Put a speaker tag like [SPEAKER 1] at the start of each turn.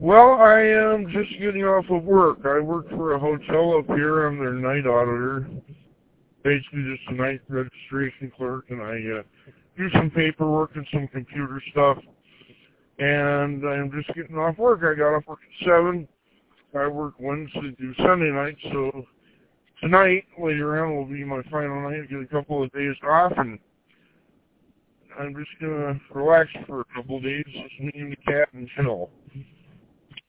[SPEAKER 1] Well, I am just getting off of work. I work for a hotel up here. I'm their night auditor. Basically just a night registration clerk, and I do some paperwork and some computer stuff. And I'm just getting off work. I got off work at 7. I work Wednesday through Sunday night, so tonight, later on, will be my final night. I get a couple of days off, and I'm just going to relax for a couple of days, just me and the cat and chill.